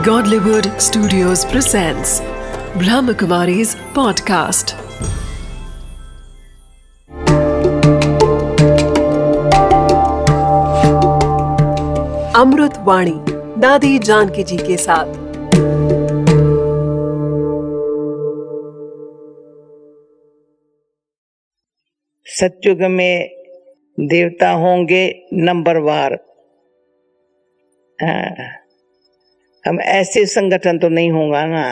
Godlywood Studios presents Brahmakumari's podcast. अमृत वाणी दादी जानकी जी के साथ। सतयुग में देवता होंगे नंबरवार। हम ऐसे संगठन तो नहीं होगा ना।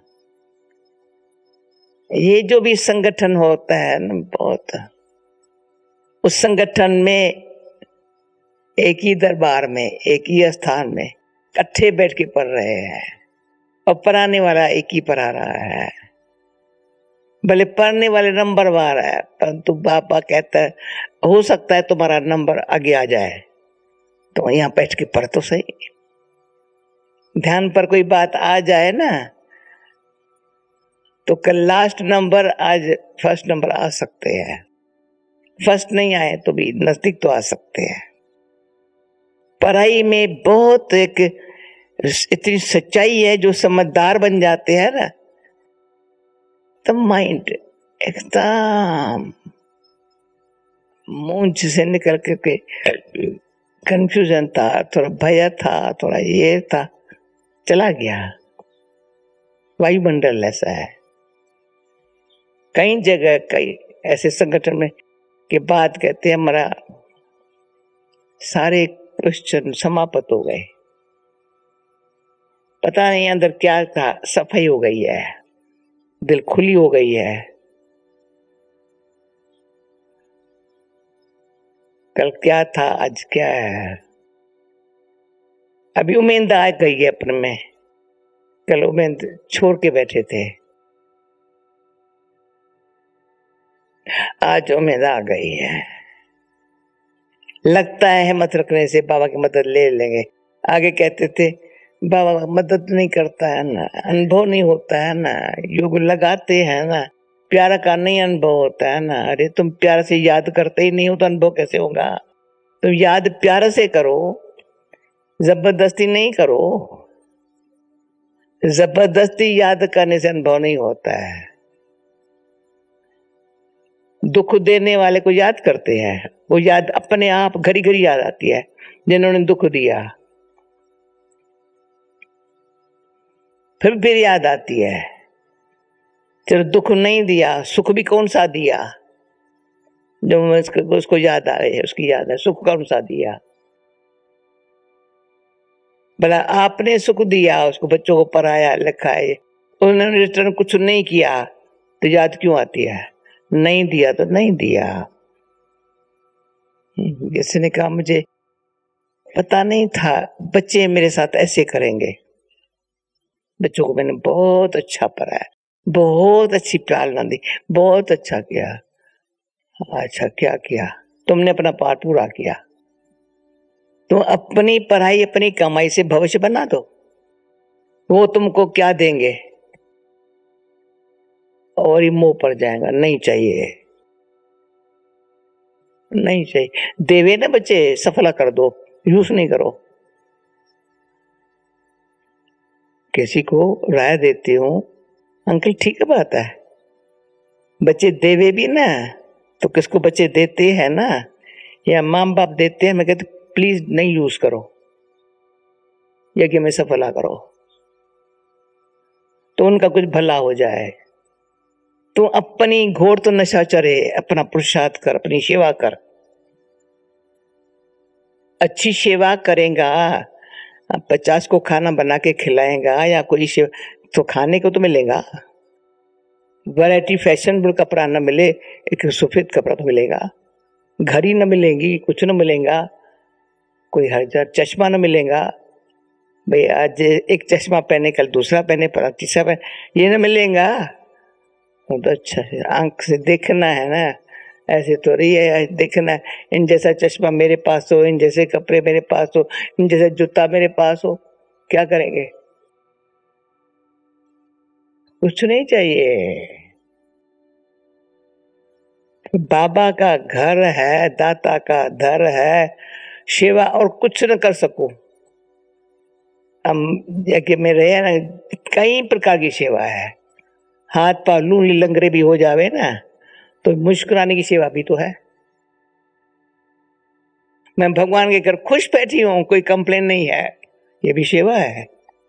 ये जो भी संगठन होता है ना, बहुत उस संगठन में एक ही दरबार में, एक ही स्थान में इकट्ठे बैठ के पढ़ रहे हैं और पढ़ाने वाला एक ही पढ़ा रहा है। भले पढ़ने वाले नंबरवार है, परंतु बाबा कहता है हो सकता है तुम्हारा नंबर आगे आ जाए, तो यहाँ बैठ के पढ़ तो सही। ध्यान पर कोई बात आ जाए ना, तो कल लास्ट नंबर आज फर्स्ट नंबर आ सकते हैं। फर्स्ट नहीं आए तो भी नजदीक तो आ सकते हैं। पढ़ाई में बहुत एक इतनी सच्चाई है, जो समझदार बन जाते हैं ना, तो माइंड एकदम मूंछ से निकल के कंफ्यूजन था, थोड़ा भय था, थोड़ा ये था, चला गया। वायुमंडल ऐसा है। कई जगह कई ऐसे संगठन में के बाद कहते हैं हमारा सारे क्वेश्चन समाप्त हो गए। पता नहीं अंदर क्या था, सफाई हो गई है, दिल खुली हो गई है। कल क्या था, आज क्या है। अभी उम्मीद आ गई है अपने में। कल उम्मीद छोड़ के बैठे थे, आज उम्मीद आ गई है। लगता है हिम्मत रखने से बाबा की मदद ले लेंगे। आगे कहते थे बाबा मदद नहीं करता है ना, अनुभव नहीं होता है ना, योग लगाते हैं ना, प्यारा का नहीं अनुभव होता है ना। अरे तुम प्यार से याद करते ही नहीं हो तो अनुभव कैसे होगा। तुम याद प्यार से करो, जबरदस्ती नहीं करो। जबरदस्ती याद करने से अनुभव नहीं होता है। दुख देने वाले को याद करते हैं, वो याद अपने आप घड़ी घड़ी याद आती है जिन्होंने दुख दिया, फिर याद आती है। चलो दुख नहीं दिया, सुख भी कौन सा दिया जो उसको याद आ रही है, उसकी याद है। सुख कौन सा दिया, भला आपने सुख दिया, उसको बच्चों को पढ़ाया लिखाया, उन्होंने रिटर्न कुछ नहीं किया तो याद क्यों आती है। नहीं दिया तो नहीं दिया। किसी ने कहा मुझे पता नहीं था बच्चे मेरे साथ ऐसे करेंगे। बच्चों को मैंने बहुत अच्छा पढ़ाया, बहुत अच्छी पालना दी, बहुत अच्छा किया। अच्छा क्या किया, तुमने अपना पाठ पूरा किया। तुम अपनी पढ़ाई अपनी कमाई से भविष्य बना दो, वो तुमको क्या देंगे और ये मुंह पड़ जाएगा। नहीं चाहिए, नहीं चाहिए। देवे ना बच्चे सफला कर दो, यूज नहीं करो। किसी को राय देती हूँ, अंकल ठीक है बात है, बच्चे देवे भी ना तो किसको बच्चे देते हैं ना, या माँ बाप देते हैं, मैं कहती प्लीज नहीं यूज करो, यज्ञ में सफला करो तो उनका कुछ भला हो जाए। तो अपनी घोर तो नशा चढ़े, अपना पुरुषार्थ कर, अपनी सेवा कर। अच्छी सेवा करेगा, 50 को खाना बना के खिलाएगा या कोई सेवा, तो खाने को तो मिलेगा। वैरायटी फैशनेबल कपड़ा न मिले, एक सफेद कपड़ा तो मिलेगा। घड़ी न मिलेगी, कुछ न मिलेगा, कोई हजार चश्मा न मिलेगा। भाई आज एक चश्मा पहने कल दूसरा पहने, पर तीसरा पहने, ये न मिलेगा। तो अच्छा है, आंख से देखना है ना, ऐसे तो रही है देखना है। इन जैसा चश्मा मेरे पास हो, इन जैसे कपड़े मेरे पास हो, इन जैसा जूता मेरे पास हो, क्या करेंगे। कुछ नहीं चाहिए। बाबा का घर है, दाता का दर है, सेवा और कुछ न कर सको, हम यज्ञ में रहे ना, कई प्रकार की सेवा है। हाथ पाँव लूले लंगरे भी हो जावे ना तो मुस्कुराने की सेवा भी तो है। मैं भगवान के घर खुश बैठी हूँ, कोई कंप्लेन नहीं है, ये भी सेवा है।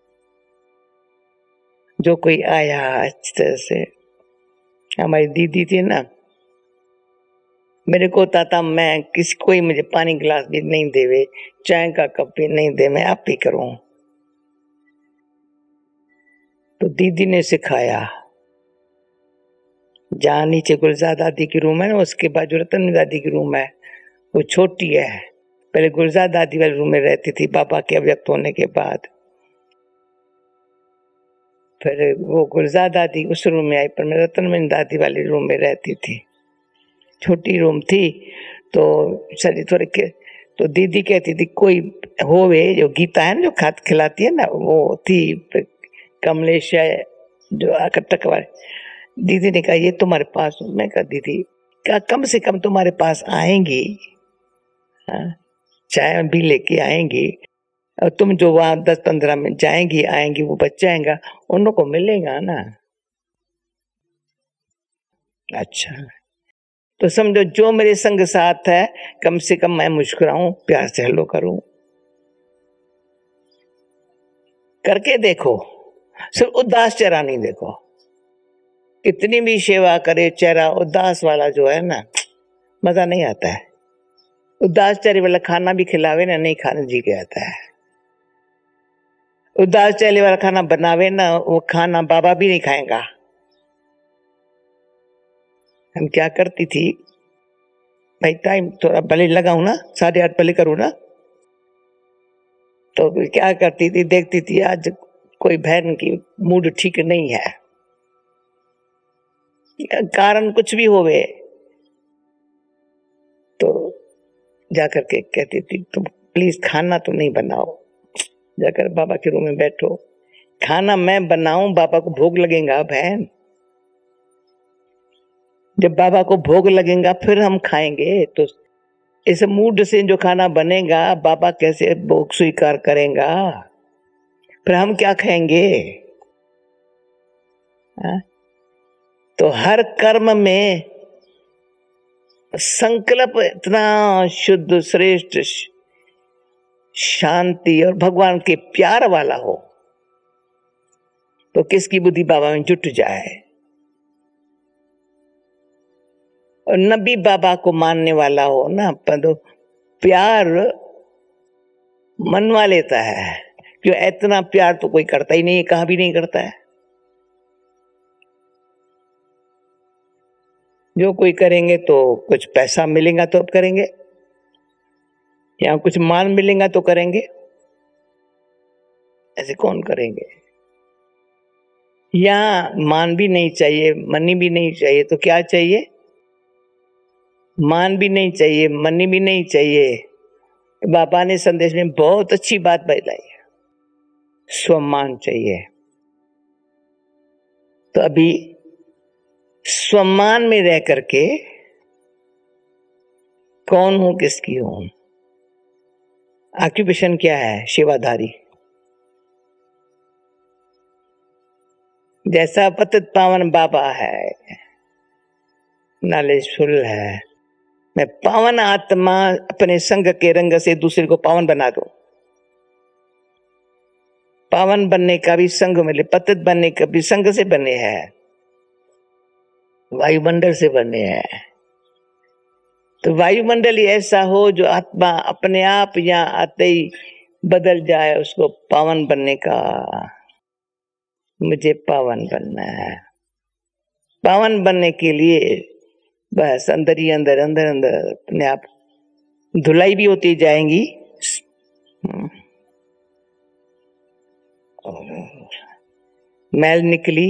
जो कोई आया अच्छी तरह से, हमारी दीदी थी ना, मेरे को होता था मैं किसी कोई मुझे पानी गिलास भी नहीं देवे, चाय का कप भी नहीं दे, मैं आप ही करूं। तो दीदी ने सिखाया, जहाँ नीचे गुलजार दादी की रूम है ना, उसके बाद जो रतन दादी की रूम है वो छोटी है। पहले गुलजार दादी वाले रूम में रहती थी बाबा के अव्यक्त होने के बाद। फिर वो गुलजार दादी उस रूम में आई, पर मैं रतन दादी वाले रूम में रहती थी। छोटी रूम थी तो शरीर थोड़े के, तो दीदी कहती थी कोई होवे, जो गीता है ना जो खात खिलाती है ना, वो थी कमलेश है जो कटक वाले। दीदी ने कहा ये तुम्हारे पास, मैं कहा दीदी क्या कम से कम तुम्हारे पास आएंगी, चाय भी लेके आएंगी, और तुम जो वहां 10-15 मिनट जाएंगी आएंगी, वो बच्चा आएगा उन लोग को मिलेगा ना। अच्छा, तो समझो जो मेरे संग साथ है, कम से कम मैं मुस्कुराऊं, प्यार से हेलो करूं। करके देखो, सिर्फ उदास चेहरा नहीं देखो। कितनी भी सेवा करे, चेहरा उदास वाला जो है ना, मजा नहीं आता है। उदास चेहरे वाला खाना भी खिलावे ना, नहीं खाने जी के आता है। उदास चेहरे वाला खाना बनावे ना, वो खाना बाबा भी नहीं खाएगा। हम क्या करती थी भाई, टाइम थोड़ा भले लगाऊं ना, 8:30 पहले करूँ ना, तो क्या करती थी, देखती थी आज कोई बहन की मूड ठीक नहीं है, कारण कुछ भी होवे, तो जाकर के कहती थी तुम प्लीज खाना तो नहीं बनाओ, जाकर बाबा के रूम में बैठो, खाना मैं बनाऊं, बाबा को भोग लगेगा बहन, जब बाबा को भोग लगेगा फिर हम खाएंगे। तो इस मूड से जो खाना बनेगा, बाबा कैसे भोग स्वीकार करेगा, फिर हम क्या खाएंगे। तो हर कर्म में संकल्प इतना शुद्ध श्रेष्ठ शांति और भगवान के प्यार वाला हो, तो किसकी बुद्धि बाबा में जुट जाए। और नबी बाबा को मानने वाला हो ना, तो प्यार मनवा लेता है, क्यों इतना प्यार तो कोई करता ही नहीं है, कहाँ भी नहीं करता है। जो कोई करेंगे तो कुछ पैसा मिलेगा तो अब करेंगे, या कुछ मान मिलेगा तो करेंगे, ऐसे कौन करेंगे। या मान भी नहीं चाहिए, मनी भी नहीं चाहिए, तो क्या चाहिए, मान भी नहीं चाहिए, मनी भी नहीं चाहिए। बाबा ने संदेश में बहुत अच्छी बात बताई, स्वमान चाहिए। तो अभी स्वमान में रह करके कौन हूं, किसकी हूं, ऑक्यूपेशन क्या है, सेवाधारी। जैसा पतित पावन बाबा है, नॉलेजफुल है, मैं पावन आत्मा अपने संग के रंग से दूसरे को पावन बना दूं। पावन बनने का भी संग मिले, पतित बनने का भी संग से बने हैं, वायुमंडल से बने हैं। तो वायुमंडल ही ऐसा हो जो आत्मा अपने आप यहाँ आते ही बदल जाए, उसको पावन बनने का, मुझे पावन बनना है। पावन बनने के लिए बस अंदर ही अंदर अंदर अंदर अपने आप धुलाई भी होती जाएंगी, मैल निकली,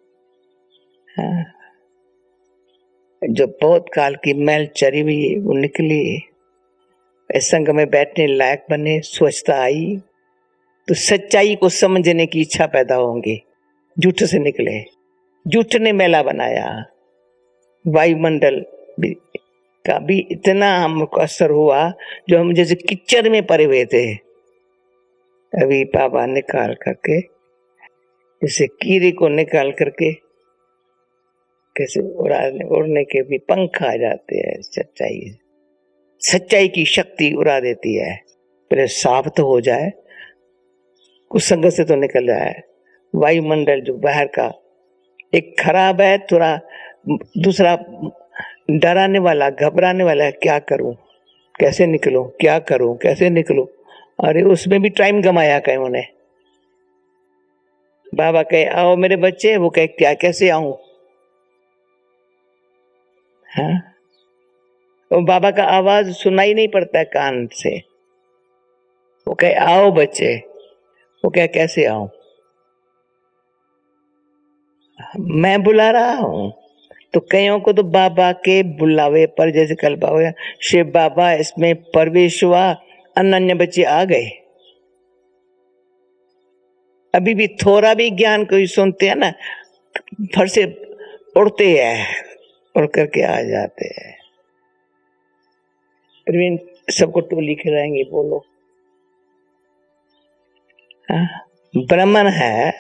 जो बहुत काल की मैल चरी हुई वो निकली, संग में बैठने लायक बने, स्वच्छता आई, तो सच्चाई को समझने की इच्छा पैदा होंगी। झूठ से निकले, झूठ ने मैला बनाया। वायुमंडल का भी इतना हमको असर हुआ, जो हम जैसे कीचड़ में पड़े हुए थे, अभी बाबा निकाल करके, जैसे कीड़े को निकाल करके कैसे उड़ने के भी पंख आ जाते हैं। सच्चाई की शक्ति उड़ा देती है। पहले साफ तो हो जाए, कुछ संगत से तो निकल जाए। वायुमंडल जो बाहर का एक खराब है, थोड़ा दूसरा डराने वाला, घबराने वाला है। क्या करूं, कैसे निकलूं, क्या करूं, कैसे निकलूं। अरे उसमें भी टाइम गमाया कहीं उन्हें। बाबा कहे आओ मेरे बच्चे, वो कहे क्या, कैसे आऊं। हाँ, और बाबा का आवाज सुनाई नहीं पड़ता है कान से। वो कहे आओ बच्चे, वो कहे कैसे आऊं, मैं बुला रहा हूं। तो कईयों को तो बाबा के बुलावे पर, जैसे कल बाबा शिव बाबा इसमें प्रवेश हुआ, अनन्य बच्चे आ गए। अभी भी थोड़ा भी ज्ञान कोई सुनते हैं ना, फर से उड़ते हैं, उड़ करके आ जाते हैं। प्रवीण सबको टोली खिलाएंगे, बोलो। हाँ? ब्राह्मण है,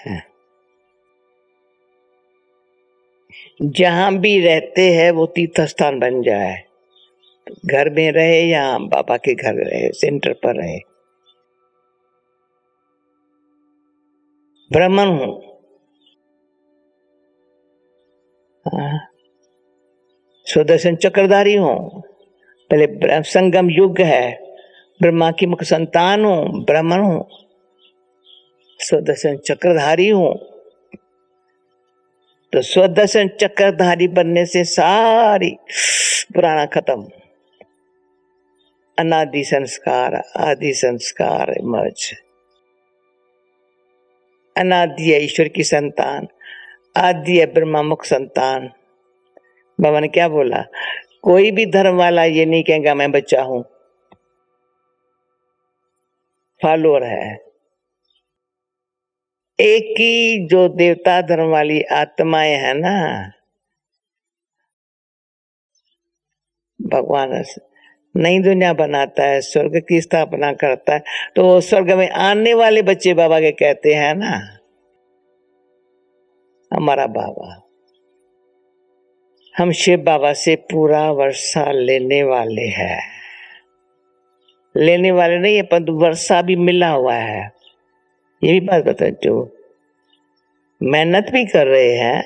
जहां भी रहते हैं वो तीर्थ स्थान बन जाए। घर में रहे या बाबा के घर रहे, सेंटर पर रहे। ब्राह्मण हूं। सुदर्शन चक्रधारी हूं। पहले संगम युग है, ब्रह्मा की मुख संतान हूं, ब्राह्मण हूं, सुदर्शन चक्रधारी हूं। तो सुदर्शन चक्रधारी बनने से सारी पुराना खत्म, अनादि संस्कार आदि संस्कार मर्ज। अनादि है ईश्वर की संतान, आदि है ब्रह्मा मुख संतान। बाबा ने क्या बोला, कोई भी धर्म वाला ये नहीं कहेगा मैं बच्चा हूं, फॉलोअर है। एक ही जो देवता धर्म वाली आत्माएं है ना, भगवान नई दुनिया बनाता है, स्वर्ग की स्थापना करता है, तो स्वर्ग में आने वाले बच्चे बाबा के कहते हैं ना, हमारा बाबा। हम शिव बाबा से पूरा वर्षा लेने वाले हैं, लेने वाले नहीं है, परंतु वर्षा भी मिला हुआ है। ये भी बात बता, जो मेहनत भी कर रहे हैं।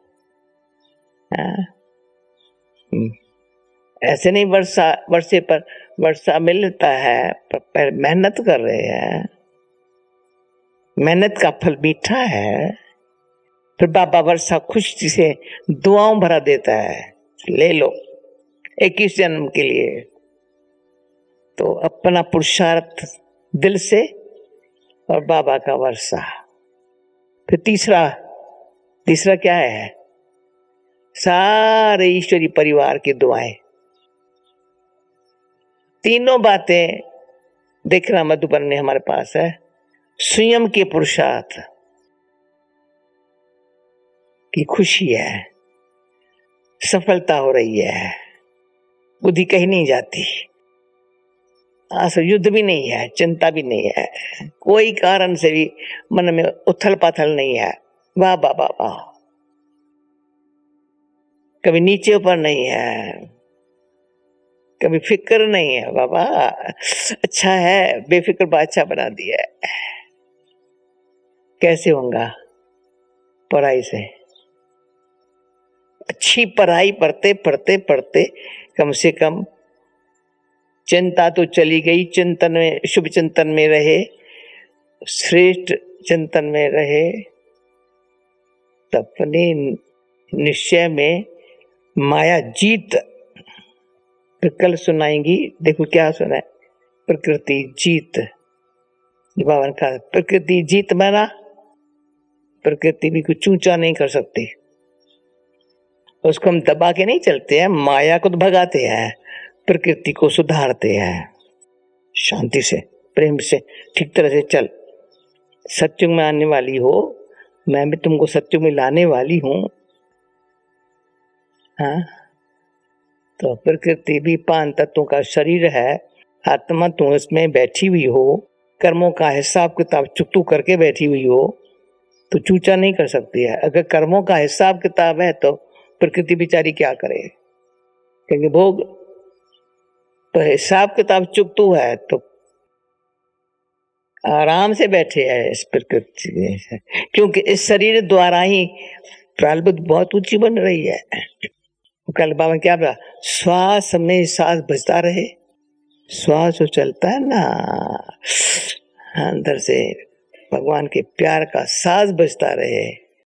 ऐसे नहीं वर्षे पर वर्षा मिलता है, पर मेहनत कर रहे हैं, मेहनत का फल मीठा है। फिर बाबा वर्षा खुशी से दुआओं भरा देता है, ले लो 21 जन्म के लिए। तो अपना पुरुषार्थ दिल से और बाबा का वर्षा। फिर तीसरा क्या है, सारे ईश्वरी परिवार की दुआएं। तीनों बातें देखना मधुबन में हमारे पास है। स्वयं के पुरुषार्थ की खुशी है, सफलता हो रही है, बुद्धि कहीं नहीं जाती, युद्ध भी नहीं है, चिंता भी नहीं है, कोई कारण से भी मन में उथल पाथल नहीं है। वाह वाह वाह वाह, कभी नीचे ऊपर नहीं है, कभी फिक्र नहीं है। बाबा अच्छा है, बेफिक्र बादशाह बना दिया है। कैसे होगा, पढ़ाई से। अच्छी पढ़ाई पढ़ते पढ़ते पढ़ते कम से कम चिंता तो चली गई, चिंतन में, शुभ चिंतन में रहे, श्रेष्ठ चिंतन में रहे, तो अपने निश्चय में माया जीत। तो कल सुनाएंगी, देखो क्या सुना है, प्रकृति जीत। बाबा ने कहा प्रकृति जीत माना, प्रकृति भी कुछ ऊंचा नहीं कर सकती, उसको हम दबा के नहीं चलते हैं, माया को तो भगाते हैं, प्रकृति को सुधारते हैं। शांति से, प्रेम से, ठीक तरह से चल। सत्युग में आने वाली हो, मैं भी तुमको सत्युग में लाने वाली हूं। हाँ, तो प्रकृति भी 5 तत्वों का शरीर है, आत्मा तुम उसमें बैठी हुई हो, कर्मों का हिसाब किताब चुकतू करके बैठी हुई हो तो चूचा नहीं कर सकती है। अगर कर्मों का हिसाब किताब है तो प्रकृति बेचारी क्या करे, क्योंकि भोग तो हिसाब किताब चुकतू है तो आराम से बैठे हैं इस प्रकृति, क्योंकि इस शरीर द्वारा ही प्रारब्ध बहुत ऊंची बन रही है। कल बाबा क्या बोला, श्वास में सांस बचता रहे, श्वास जो चलता है ना अंदर से भगवान के प्यार का सांस बचता रहे।